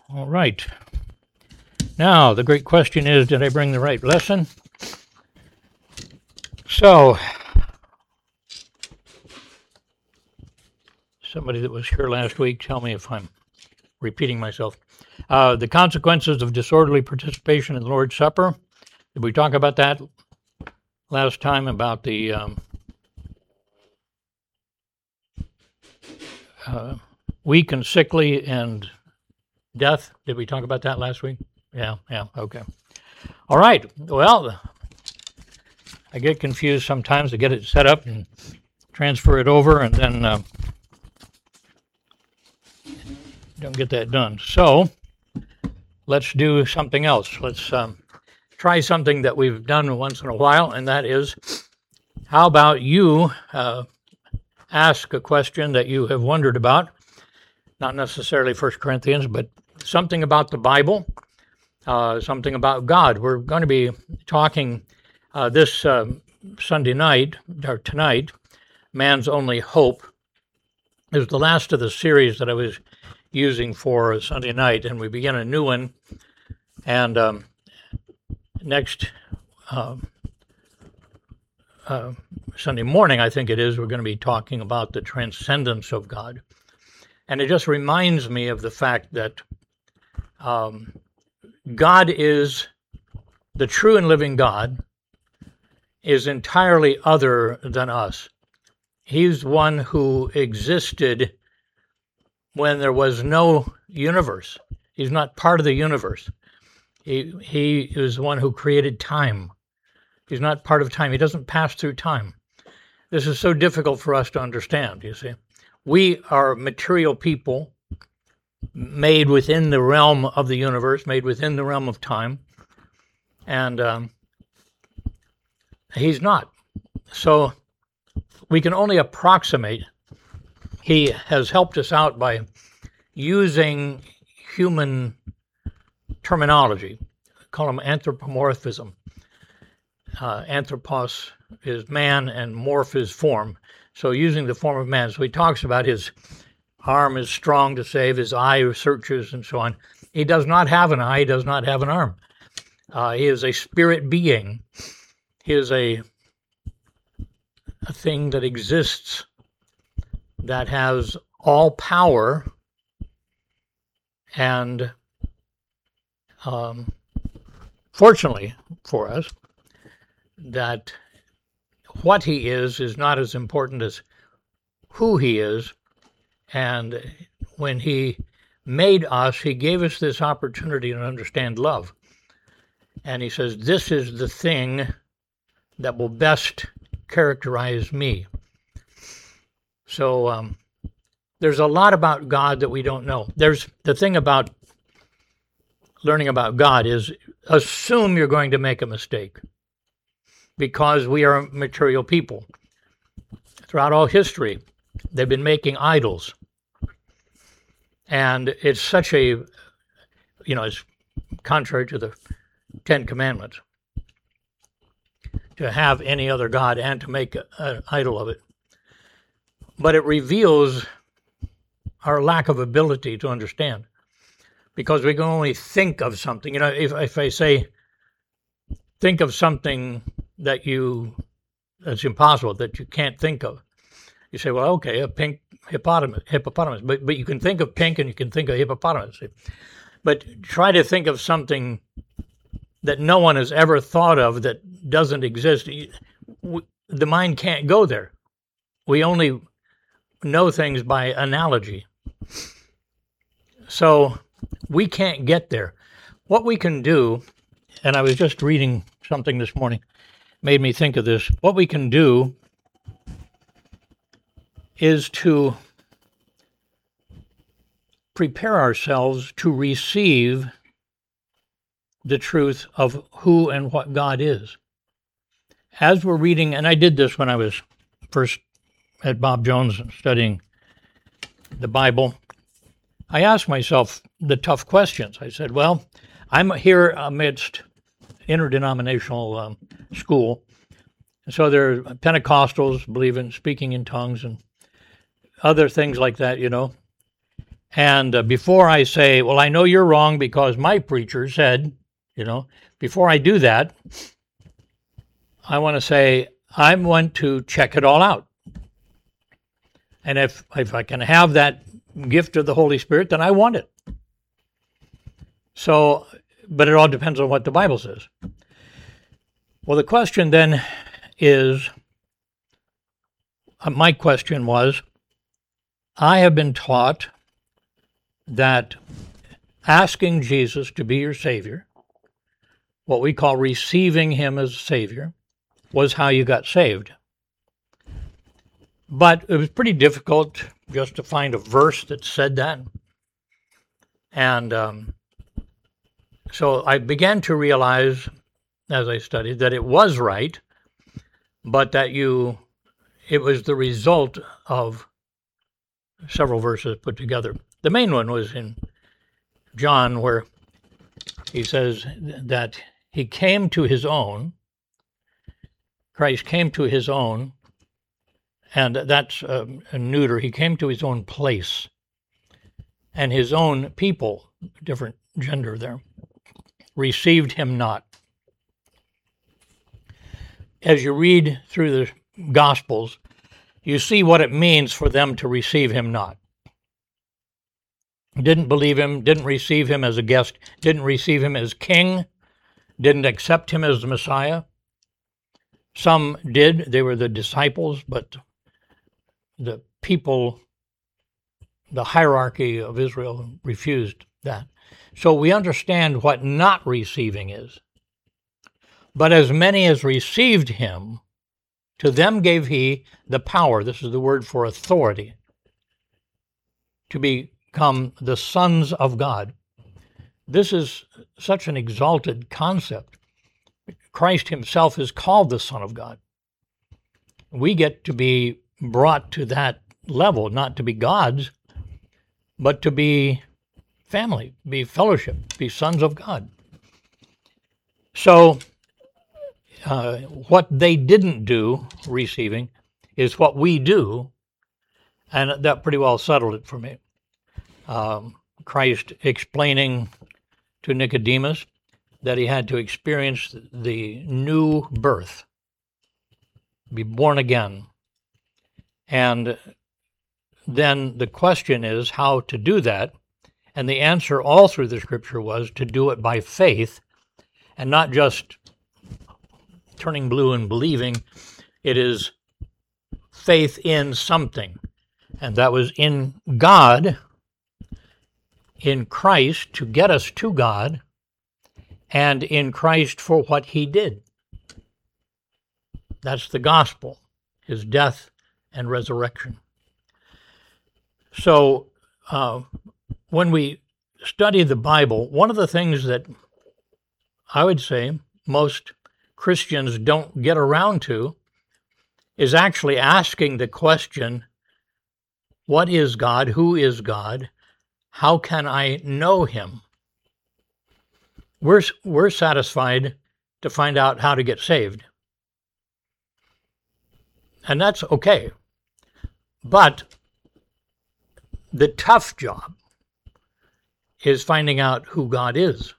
All right. Now, the great question is, did I bring the right lesson? So, somebody that was here last week, tell me if I'm repeating myself. The consequences of disorderly participation in the Lord's Supper. Did we talk about that last time, about the weak and sickly and death? Did we talk about that last week? Yeah, okay. All right, well, I get confused sometimes to get it set up and transfer it over, and then don't get that done. So let's do something else. Let's try something that we've done once in a while, and that is, how about you ask a question that you have wondered about, not necessarily 1 Corinthians, but something about the Bible, something about God. We're going to be talking this Sunday night, or tonight, Man's Only Hope. Is the last of the series that I was using for Sunday night, and we begin a new one. And next Sunday morning, I think it is, we're going to be talking about the transcendence of God. And it just reminds me of the fact that God is, the true and living God, is entirely other than us. He's one who existed when there was no universe. He's not part of the universe. He is the one who created time. He's not part of time. He doesn't pass through time. This is so difficult for us to understand, you see. We are material people made within the realm of the universe, made within the realm of time. And he's not. So we can only approximate. He has helped us out by using human terminology. We call them anthropomorphism. Anthropos is man and morph is form. So using the form of man. So he talks about his arm is strong to save, his eye searches, and so on. He does not have an eye, he does not have an arm. He is a spirit being. He is a thing that exists, that has all power, and fortunately for us, that what he is not as important as who he is. And when he made us, he gave us this opportunity to understand love. And he says, this is the thing that will best characterize me. So there's a lot about God that we don't know. There's the thing about learning about God is assume you're going to make a mistake, because we are material people. Throughout all history, they've been making idols. And it's such a, it's contrary to the Ten Commandments to have any other God and to make an idol of it. But it reveals our lack of ability to understand, because we can only think of something. If I say, think of something that's impossible, that you can't think of. You say, well, okay, a pink hippopotamus. But you can think of pink and you can think of hippopotamus. But try to think of something that no one has ever thought of, that doesn't exist. The mind can't go there. We only know things by analogy. So we can't get there. What we can do, and I was just reading something this morning, made me think of this. What we can do is to prepare ourselves to receive the truth of who and what God is. As we're reading, and I did this when I was first at Bob Jones studying the Bible, I asked myself the tough questions. I said, well, I'm here amidst interdenominational school. So there are Pentecostals believe in speaking in tongues and other things like that, And before I say, well, I know you're wrong because my preacher said, before I do that, I want to say, I want to check it all out. And if I can have that gift of the Holy Spirit, then I want it. So, but it all depends on what the Bible says. Well, the question then is, my question was, I have been taught that asking Jesus to be your Savior, what we call receiving Him as a Savior, was how you got saved. But it was pretty difficult just to find a verse that said that. And so I began to realize, as I studied, that it was right, but that it was the result of several verses put together. The main one was in John, where he says that he came to his own, Christ came to his own, and that's a neuter. He came to his own place, and his own people, different gender there, received him not. As you read through the Gospels, you see what it means for them to receive him not. Didn't believe him, didn't receive him as a guest, didn't receive him as king, didn't accept him as the Messiah. Some did, they were the disciples, but the people, the hierarchy of Israel refused that. So we understand what not receiving is. But as many as received him, to them gave he the power, this is the word for authority, to become the sons of God. This is such an exalted concept. Christ himself is called the Son of God. We get to be brought to that level, not to be gods, but to be family, be fellowship, be sons of God. So what they didn't do, receiving, is what we do, and that pretty well settled it for me. Christ explaining to Nicodemus that he had to experience the new birth, be born again. And then the question is how to do that. And the answer all through the scripture was to do it by faith and not just turning blue and believing. It is faith in something. And that was in God, in Christ to get us to God, and in Christ for what he did. That's the gospel, his death and resurrection. So when we study the Bible, one of the things that I would say most Christians don't get around to is actually asking the question, what is God? Who is God? How can I know him? We're satisfied to find out how to get saved. And that's okay. But the tough job is finding out who God is.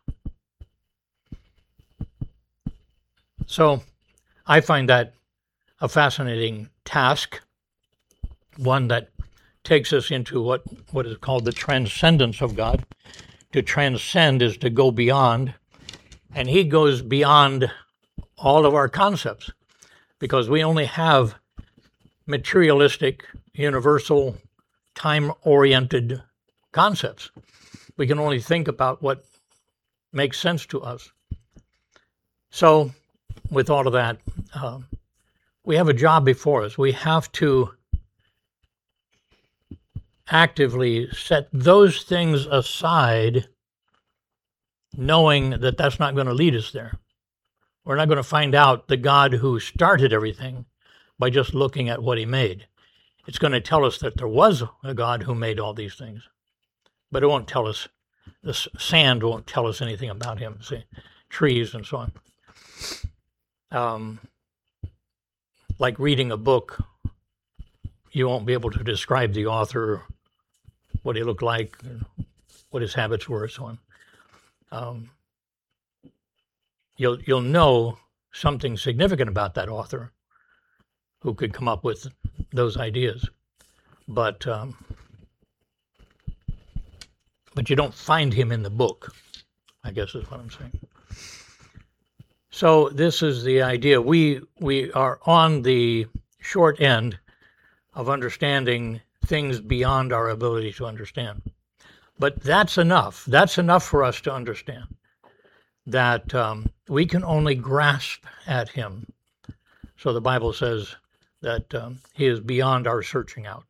So I find that a fascinating task, one that takes us into what is called the transcendence of God. To transcend is to go beyond, and he goes beyond all of our concepts, because we only have materialistic, universal, time-oriented concepts. We can only think about what makes sense to us. So, with all of that, we have a job before us. We have to actively set those things aside, knowing that that's not going to lead us there. We're not going to find out the God who started everything by just looking at what he made. It's going to tell us that there was a God who made all these things, but it won't tell us, the sand won't tell us anything about him, see, trees and so on. Like reading a book, you won't be able to describe the author what he looked like, what his habits were, so on. You'll know something significant about that author who could come up with those ideas, but you don't find him in the book, I guess is what I'm saying. So this is the idea. We are on the short end of understanding things beyond our ability to understand. But that's enough. That's enough for us to understand that we can only grasp at him. So the Bible says that he is beyond our searching out.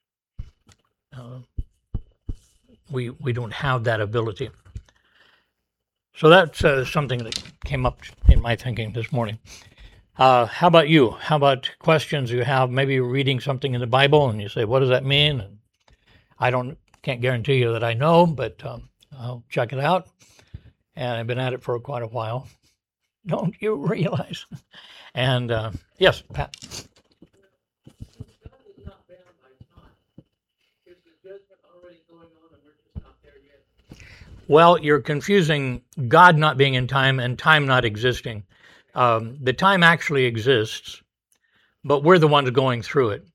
We don't have that ability. So that's something that came up in my thinking this morning. How about you? How about questions you have? Maybe you're reading something in the Bible and you say, what does that mean? And I can't guarantee you that I know, but I'll check it out. And I've been at it for quite a while. Don't you realize? And yes, Pat. Well, you're confusing God not being in time and time not existing. The time actually exists, but we're the ones going through it.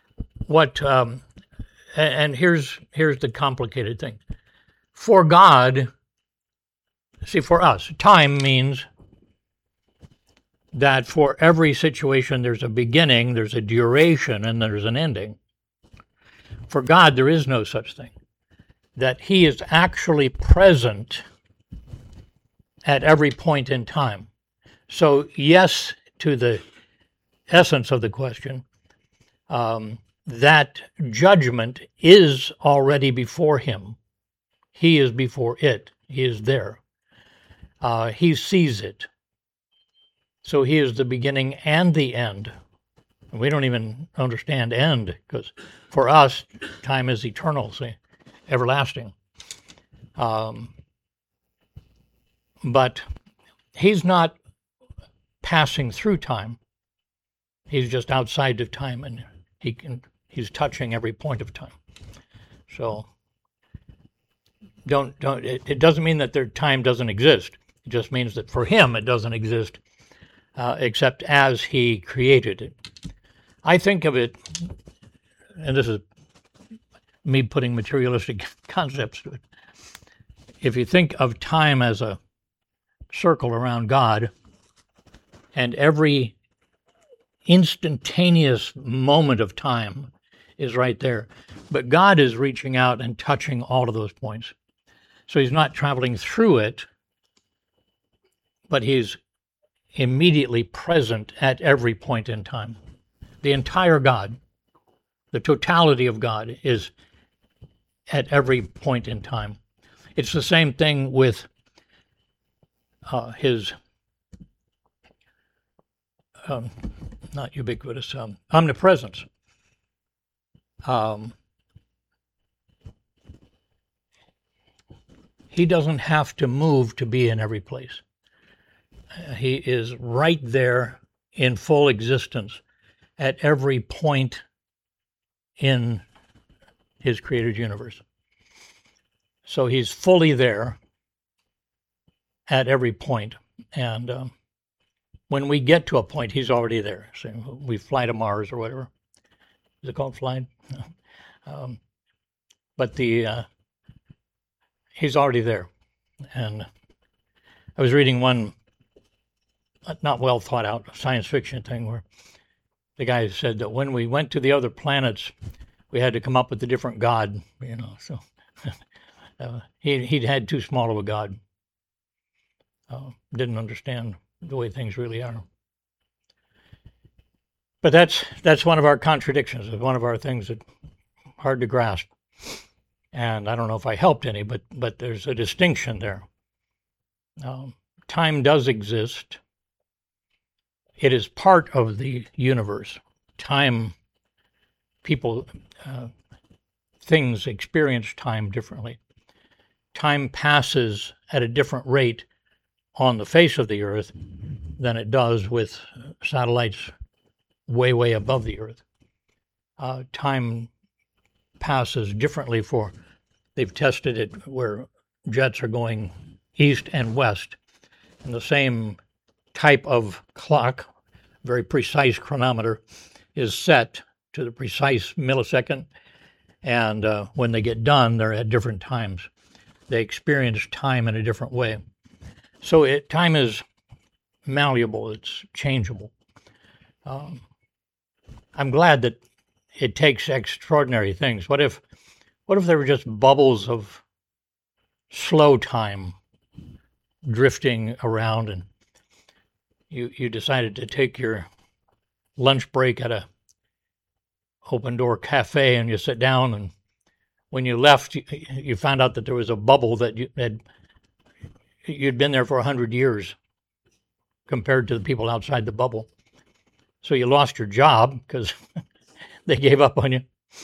And here's the complicated thing. For God, for us, time means that for every situation there's a beginning, there's a duration, and there's an ending. For God, there is no such thing. That he is actually present at every point in time. So yes, to the essence of the question, that judgment is already before him. He is before it. He is there. He sees it. So he is the beginning and the end. And we don't even understand end, because for us, time is eternal, everlasting. But he's not passing through time. He's just outside of time, and he's touching every point of time. So it doesn't mean that their time doesn't exist. It just means that for him it doesn't exist except as he created it. I think of it, and this is me putting materialistic concepts to it. If you think of time as a circle around God, and every instantaneous moment of time is right there, but God is reaching out and touching all of those points. So he's not traveling through it, but he's immediately present at every point in time. The entire God, the totality of God, is at every point in time. It's the same thing with his not ubiquitous omnipresence. He doesn't have to move to be in every place. He is right there in full existence at every point in his created universe. So he's fully there at every point. And when we get to a point, he's already there. So we fly to Mars or whatever. Is it called flying? But he's already there. And I was reading one not well thought out science fiction thing where the guy said that when we went to the other planets, we had to come up with a different god, so he'd had too small of a god. Didn't understand the way things really are. But that's one of our contradictions. It's one of our things that hard to grasp. And I don't know if I helped any, but there's a distinction there. Time does exist. It is part of the universe. Time, people, things experience time differently. Time passes at a different rate on the face of the earth than it does with satellites way, way above the earth. Time passes differently for they've tested it where jets are going east and west, and the same type of clock, very precise chronometer, is set to the precise millisecond, and when they get done, they're at different times. They experience time in a different way. So time is malleable, it's changeable. I'm glad that it takes extraordinary things. What if there were just bubbles of slow time drifting around, and you decided to take your lunch break at a open door cafe, and you sit down, and when you left, you found out that there was a bubble that you'd been there for 100 years compared to the people outside the bubble. So you lost your job because they gave up on you.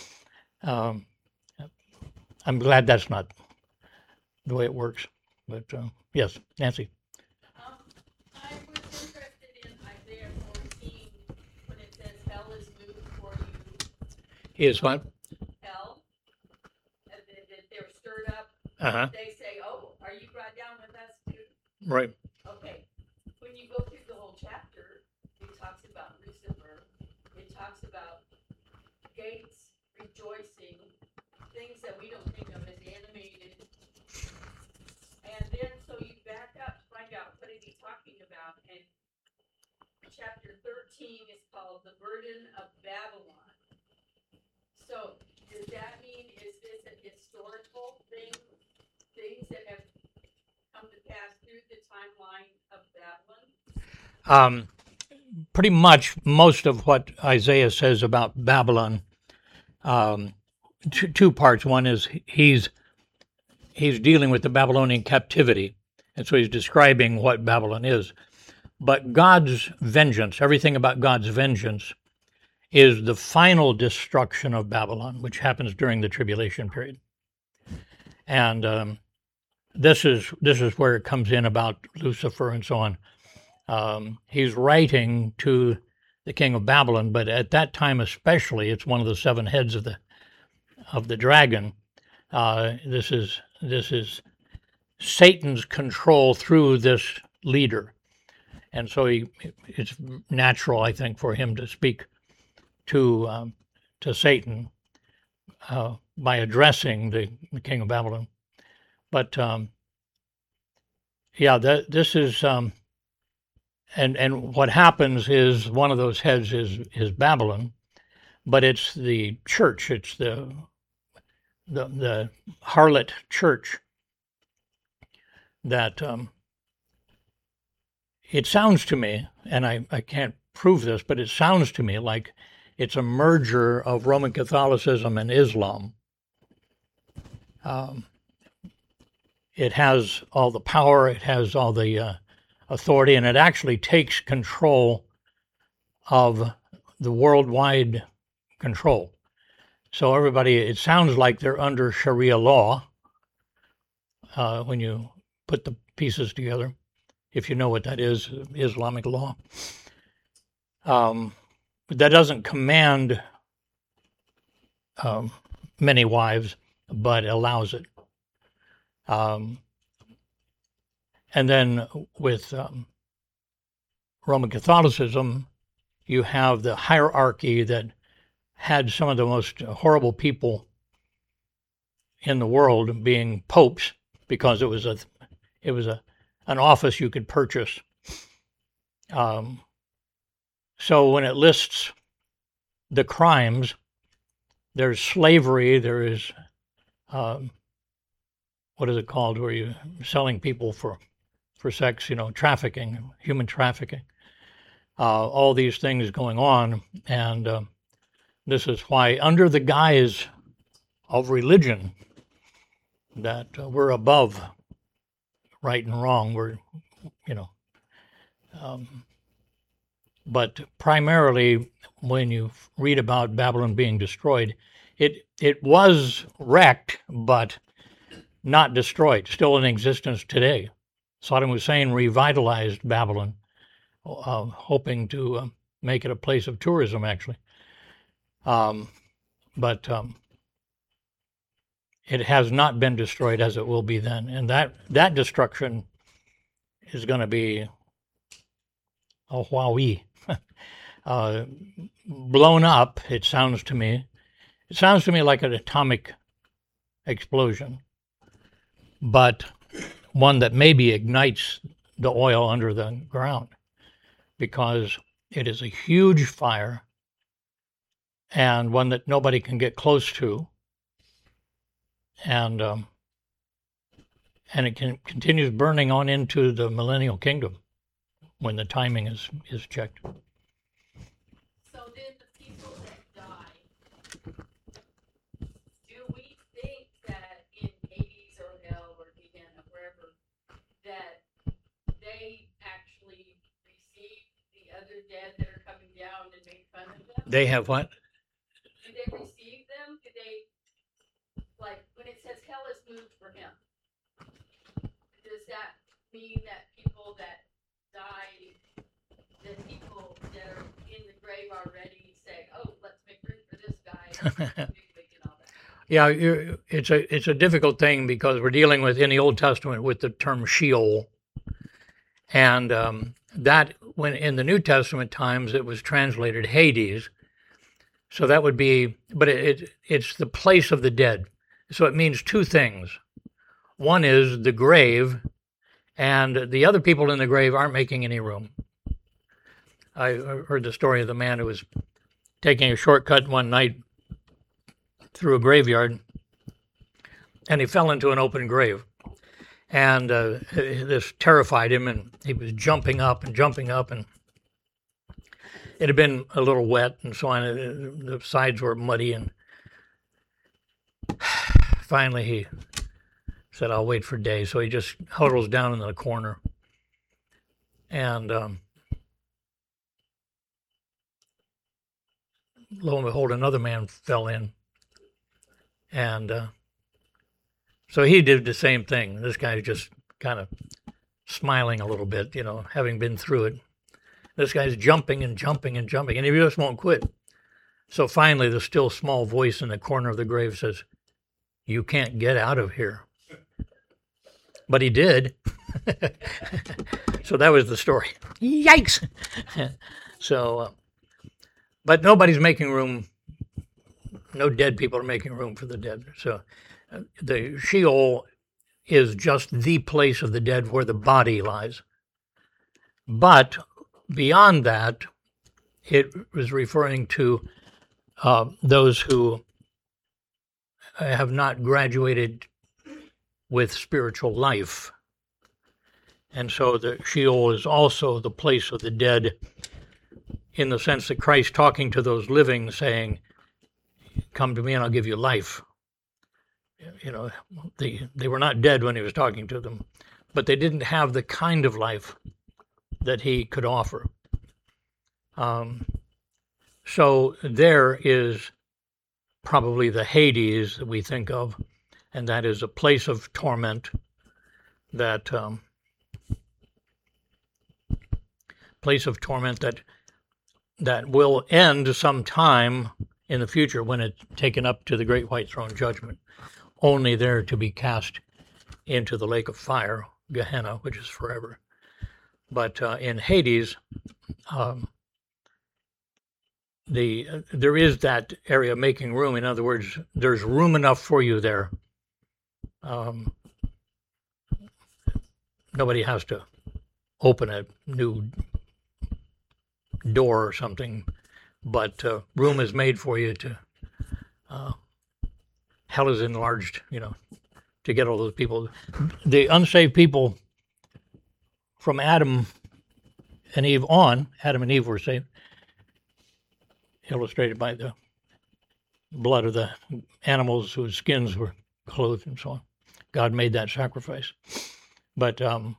I'm glad that's not the way it works. But yes, Nancy. I was interested in Isaiah 14 when it says hell is moved for you. Is what? Hell, that they're stirred up. Uh-huh. They say, "Oh, are you brought down with us too?" Right. Okay. When you go through the whole chapter, it talks about Lucifer. It talks about gates rejoicing, things that we don't think of as animated. And then so you back up to find out what is he talking about. And chapter 13 is called The Burden of Babylon. So does that mean, is this a historical thing? Things that have come to pass through the timeline of Babylon? Pretty much most of what Isaiah says about Babylon, two parts. One is he's dealing with the Babylonian captivity, and so he's describing what Babylon is. But God's vengeance, everything about God's vengeance, is the final destruction of Babylon, which happens during the tribulation period. And this is where it comes in about Lucifer and so on. He's writing to the king of Babylon, but at that time especially, it's one of the seven heads of the dragon. This is Satan's control through this leader, and so it's natural, I think, for him to speak to Satan by addressing the king of Babylon. But this is and what happens is one of those heads is Babylon, but it's the church, it's the harlot church that it sounds to me, and I can't prove this, but it sounds to me like it's a merger of Roman Catholicism and Islam. It has all the power, it has all the authority, and it actually takes control of the worldwide control. So everybody, it sounds like they're under Sharia law when you put the pieces together, if you know what that is, Islamic law. But that doesn't command many wives, but allows it. And then with Roman Catholicism, you have the hierarchy that had some of the most horrible people in the world being popes, because it was an office you could purchase. So when it lists the crimes, there's slavery, there is what is it called, where you're selling people for sex, trafficking, human trafficking, all these things going on. And this is why, under the guise of religion, that we're above right and wrong. But primarily, when you read about Babylon being destroyed, it was wrecked, but not destroyed, still in existence today. Saddam Hussein revitalized Babylon, hoping to make it a place of tourism, actually. But it has not been destroyed as it will be then. And that destruction is going to be a Huawei. Blown up, it sounds to me. It sounds to me like an atomic explosion, but one that maybe ignites the oil under the ground, because it is a huge fire and one that nobody can get close to. And it continues burning on into the millennial kingdom when the timing is checked. So then the people that die, do we think that in Hades or hell or Gehenna, wherever, that they actually receive the other dead that are coming down and make fun of them? They have what? Do they receive them? Do they, like, when it says hell is moved for him, does that mean that people that die, the people that are in the grave already say, oh, let's make room for this guy, and all that? Yeah, it's a difficult thing because we're dealing with, in the Old Testament, with the term Sheol. And that, when in the New Testament times, it was translated Hades. So that would be, but it's the place of the dead. So it means two things. One is the grave, and the other people in the grave aren't making any room. I heard the story of the man who was taking a shortcut one night through a graveyard, and he fell into an open grave. And this terrified him, and he was jumping up, and it had been a little wet and so on. The sides were muddy, and finally he said, I'll wait for day. So he just huddles down in the corner. And lo and behold, another man fell in. And so he did the same thing. This guy's just kind of smiling a little bit, having been through it. This guy's jumping, and he just won't quit. So finally, the still small voice in the corner of the grave says, you can't get out of here. But he did. So that was the story. Yikes! So, but nobody's making room. No dead people are making room for the dead. So the Sheol is just the place of the dead where the body lies. But beyond that, it was referring to those who have not graduated with spiritual life. And so the Sheol is also the place of the dead, in the sense that Christ talking to those living, saying, come to me and I'll give you life. They were not dead when he was talking to them, but they didn't have the kind of life that he could offer. So there is probably the Hades that we think of, and that is a place of torment, that that will end sometime in the future when it's taken up to the great white throne judgment, only there to be cast into the lake of fire, Gehenna, which is forever. But in Hades, there is that area making room. In other words, there's room enough for you there. Nobody has to open a new door or something, but room is made for you to. Hell is enlarged, to get all those people. The unsaved people from Adam and Eve on, Adam and Eve were saved, illustrated by the blood of the animals whose skins were clothed and so on. God made that sacrifice. But all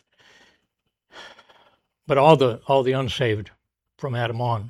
the unsaved from Adam on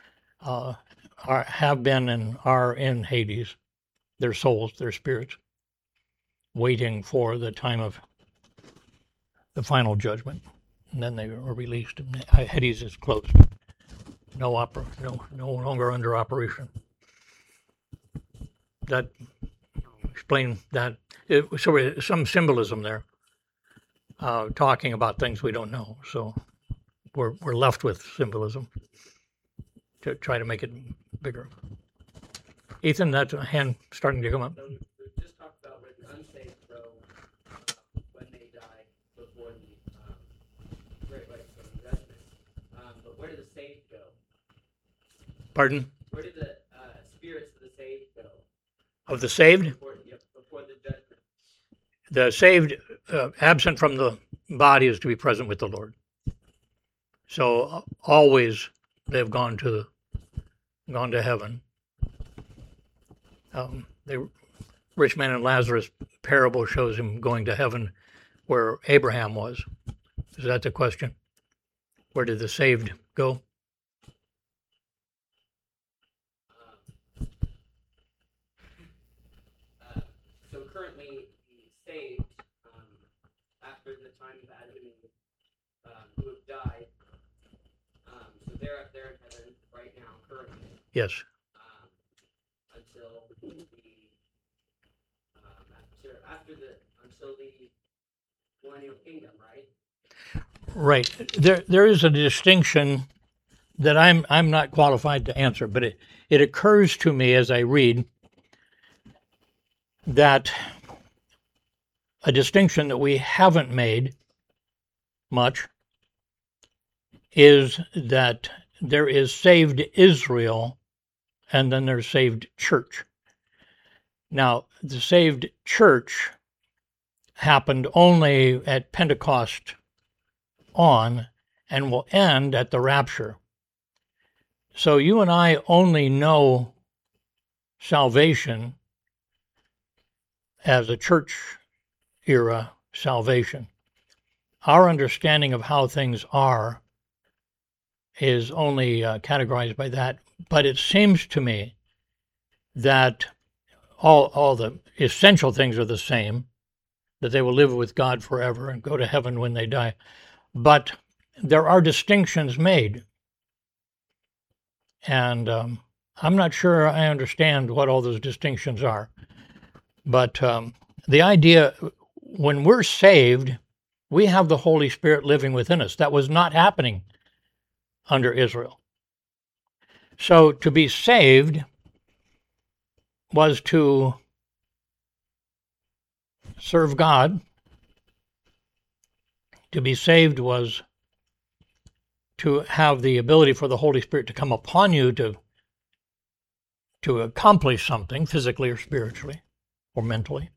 have been and are in Hades, their souls, their spirits, waiting for the time of the final judgment. And then they are released. And Hades is closed. No longer under operation. That explain that. Some symbolism there, talking about things we don't know. So we're left with symbolism to try to make it bigger. Ethan, that's a hand starting to come up. So we just talked about where the unsaved go when they die before the great white throne judgment. But where do the saved go? Pardon? Where do the spirits of the saved go? Of the saved? Before the judgment. The saved, absent from the body, is to be present with the Lord. So always they've gone to heaven. The rich man and Lazarus parable shows him going to heaven where Abraham was. Is that the question? Where did the saved go? So currently, the saved, after the time of Adam and Eve, who have died, so they're in heaven right now, currently. Yes. Until the millennial kingdom, right? Right. There is a distinction that I'm not qualified to answer, but it occurs to me as I read that a distinction that we haven't made much is that there is saved Israel and then there's saved church. Now, the saved church happened only at Pentecost on and will end at the rapture. So you and I only know salvation as a church era salvation. Our understanding of how things are is only categorized by that. But it seems to me that all the essential things are the same, that they will live with God forever and go to heaven when they die. But there are distinctions made. And I'm not sure I understand what all those distinctions are. But the idea, when we're saved, we have the Holy Spirit living within us. That was not happening under Israel. So to be saved was to serve God. To be saved was to have the ability for the Holy Spirit to come upon you to accomplish something physically or spiritually or mentally.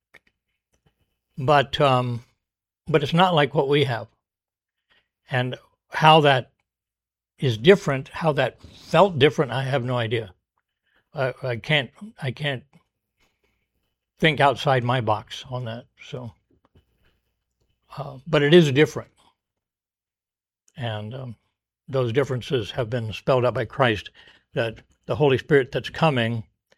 But it's not like what we have. And how that is different, how that felt different, I have no idea. I can't think outside my box on that. So, but it is different, and those differences have been spelled out by Christ. That the Holy Spirit that's coming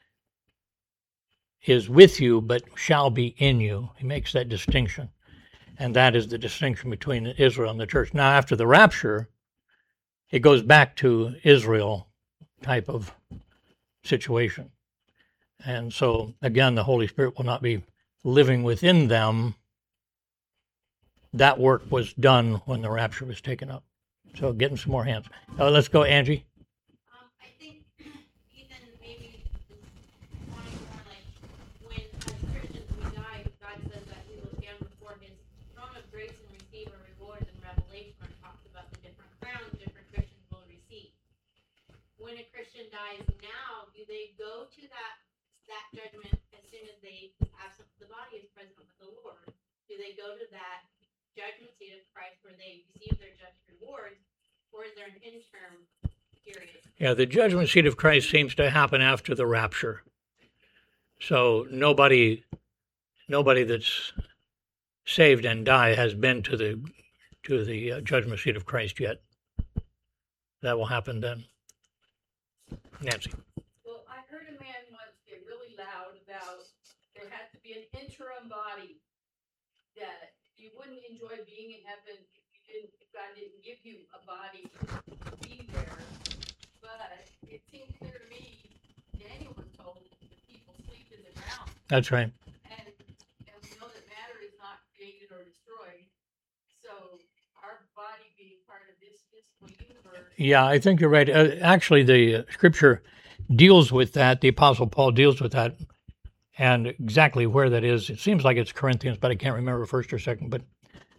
is with you, but shall be in you. He makes that distinction, and that is the distinction between Israel and the church. Now, after the rapture, it goes back to Israel type of situation. And so, again, the Holy Spirit will not be living within them. That work was done when the rapture was taken up. So, getting some more hands. Let's go, Angie. I think Ethan maybe is wanting more like when as Christians we die, God says that we will stand before his throne of grace and receive a reward in Revelation where it talks about the different crowns different Christians will receive. When a Christian dies now, do they go to that judgment as soon as they have the body is present with the Lord? Do they go to that judgment seat of Christ where they receive their just rewards, or is there an interim period? Yeah, the judgment seat of Christ seems to happen after the rapture. So nobody that's saved and died has been to the judgment seat of Christ yet. That will happen then. Nancy. Well, I heard a man once get really loud about there had to be an interim body, that you wouldn't enjoy being in heaven if God didn't give you a body to be there. But it seemed clear to me, Daniel was told the people sleep to the ground. That's right. And we know that matter is not created or destroyed. So our body being part of this physical universe. Yeah, I think you're right. Actually, the scripture deals with that. The Apostle Paul deals with that, and exactly where that is. It seems like it's Corinthians, but I can't remember first or second. But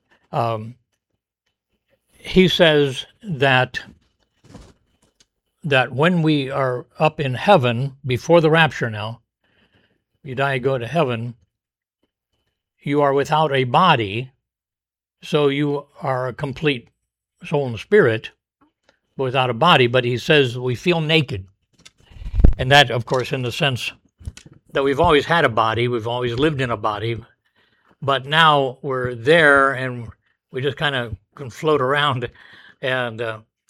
he says that when we are up in heaven before the rapture, now you die, you go to heaven. You are without a body, so you are a complete soul and spirit, but without a body. But he says we feel naked. And that, of course, in the sense that we've always had a body, we've always lived in a body, but now we're there and we just kind of can float around, and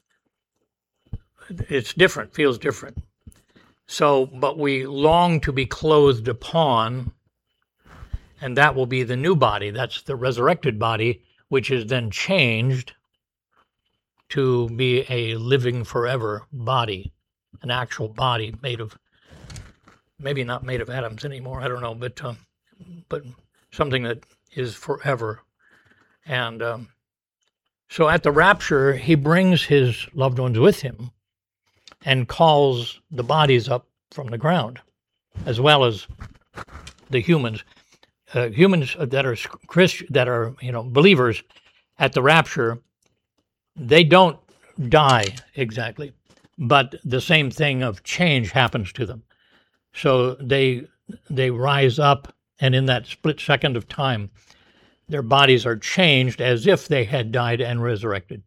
it's different, feels different. So, but we long to be clothed upon, and that will be the new body. That's the resurrected body, which is then changed to be a living forever body, an actual body made of, maybe not made of atoms anymore, I don't know, but something that is forever. And so at the rapture, he brings his loved ones with him and calls the bodies up from the ground, as well as the humans. Humans that are that are believers at the rapture, they don't die exactly, but the same thing of change happens to them. So they rise up, and in that split second of time, their bodies are changed as if they had died and resurrected.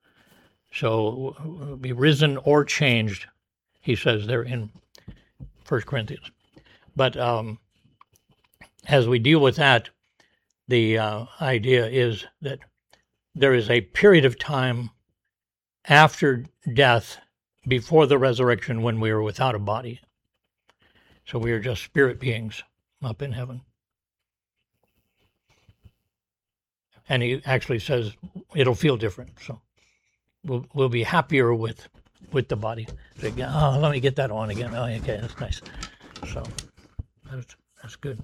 So be risen or changed, he says there in 1 Corinthians. But as we deal with that, the idea is that there is a period of time after death, before the resurrection, when we are without a body. So we are just spirit beings up in heaven. And he actually says it'll feel different. So we'll be happier with the body. So, oh, let me get that on again. Oh, okay, that's nice. So that's good.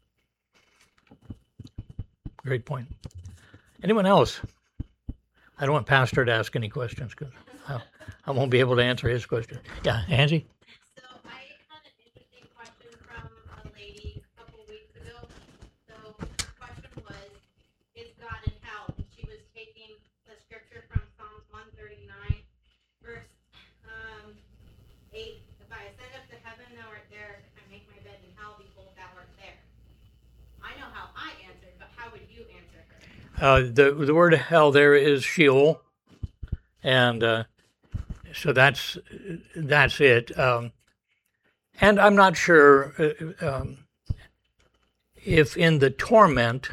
Great point. Anyone else? I don't want Pastor to ask any questions because I won't be able to answer his question. Yeah, Angie? So I had an interesting question from a lady a couple weeks ago. So her question was, is God in hell? And she was taking the scripture from Psalms 139, verse 8. If I ascend up to heaven, thou art there. If I make my bed in hell, behold, thou art there. I know how I answered, but how would you answer her? The word hell there is Sheol, and so that's it. And I'm not sure if in the torment,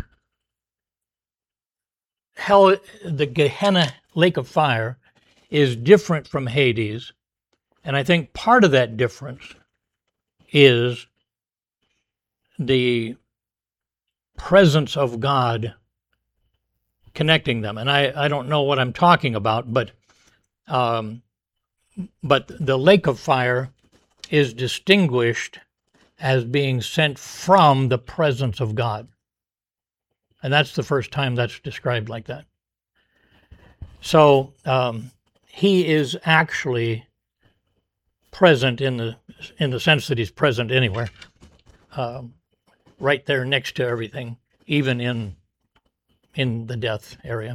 hell, the Gehenna lake of fire, is different from Hades, and I think part of that difference is the presence of God connecting them. And I don't know what I'm talking about, but the lake of fire is distinguished as being sent from the presence of God. And that's the first time that's described like that. So he is actually present in the sense that he's present anywhere, right there next to everything, even in the death area.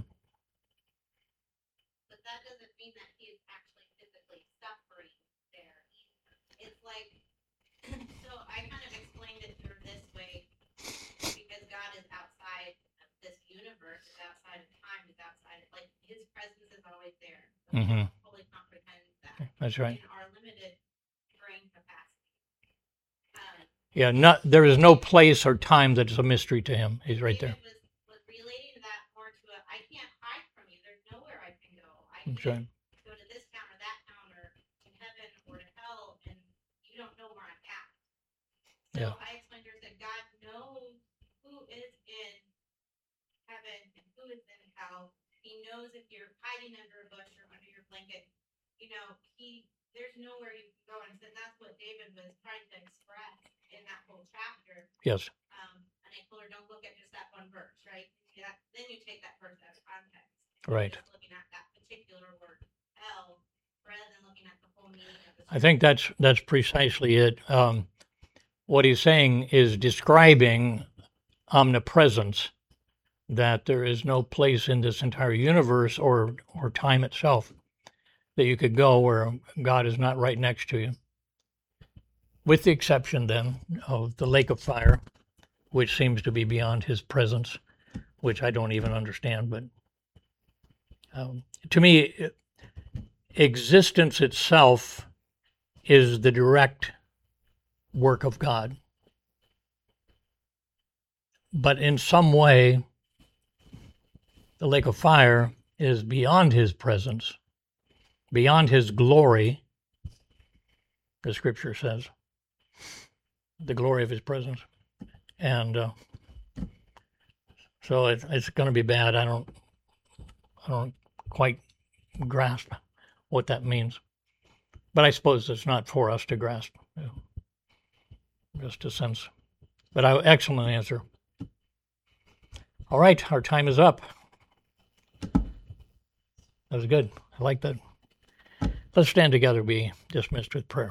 But that doesn't mean that he is actually physically suffering there. It's like, so I kind of explained it through this way, because God is outside of this universe, is outside of time, is outside of, like, his presence is always there. So we don't fully comprehend that. That's right. In our limited brain capacity. Yeah, there is no place or time that's a mystery to him. He's right there. David was relating that more to I can't hide from you. There's nowhere I can go. I That's can't right. go to this town or that town or to heaven or to hell, and you don't know where I'm at. So Yeah. I explained to her that God knows who is in heaven and who is in hell. He knows if you're hiding under a bush or under your blanket. There's nowhere you can go. And I said that's what David was trying to express. in that whole chapter. Yes. And I told her, don't look at just that one verse, right? Then you take that verse out of context. Right. Just looking at that particular word, hell, rather than looking at the whole meaning of the I think that's precisely it. What he's saying is describing omnipresence, that there is no place in this entire universe or time itself that you could go where God is not right next to you. With the exception, then, of the lake of fire, which seems to be beyond his presence, which I don't even understand. But to me, existence itself is the direct work of God. But in some way, the lake of fire is beyond his presence, beyond his glory, the scripture says, the glory of his presence. And so it's going to be bad. I don't quite grasp what that means. But I suppose it's not for us to grasp, just a sense. But excellent answer. All right, our time is up. That was good. I like that. Let's stand together, be dismissed with prayer.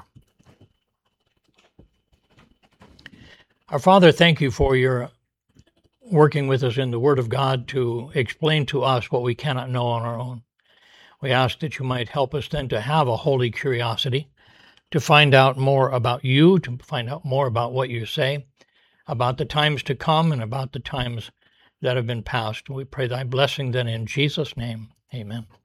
Our Father, thank you for your working with us in the Word of God to explain to us what we cannot know on our own. We ask that you might help us then to have a holy curiosity, to find out more about you, to find out more about what you say, about the times to come and about the times that have been past. We pray thy blessing then in Jesus' name. Amen.